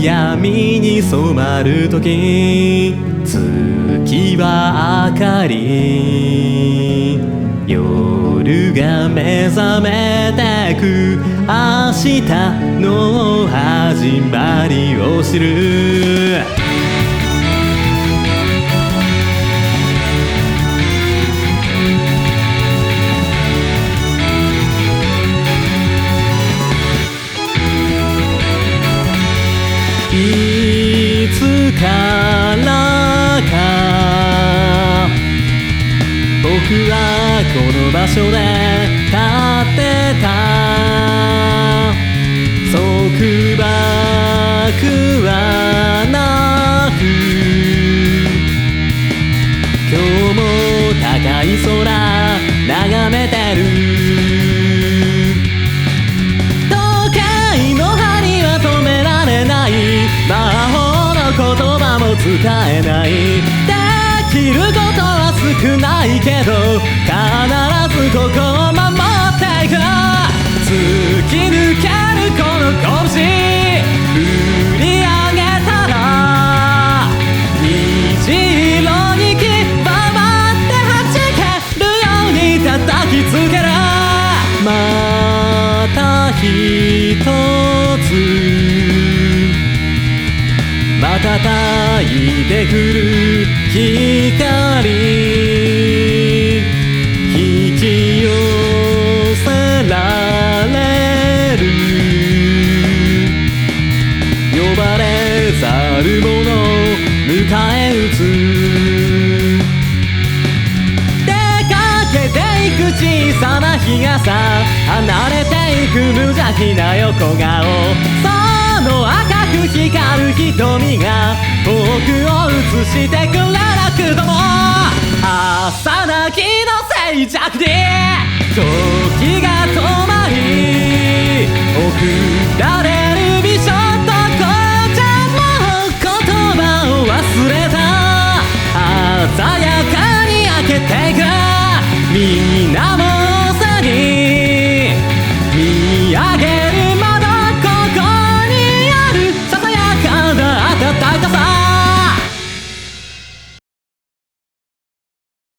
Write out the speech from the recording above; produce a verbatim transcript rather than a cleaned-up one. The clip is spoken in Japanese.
闇に染まるとき、月は明かり、夜が目覚めてく、明日の始まりを知る。いつからか僕はこの場所で立ってた。束縛はなく、今日も高い空眺めてる。魔法の言葉も使えない。できることは少ないけど、必ずここを守っていく。突き抜けるこの拳、振り上げたら虹色にきばばって弾けるように叩きつける。また一つ瞬いてくる光、引き寄せられる。呼ばれざる者迎え撃つ。出かけていく小さな日傘、離れていく無邪気な横顔、その赤く光る瞳が僕を映してくれなくとも、朝泣きの静寂に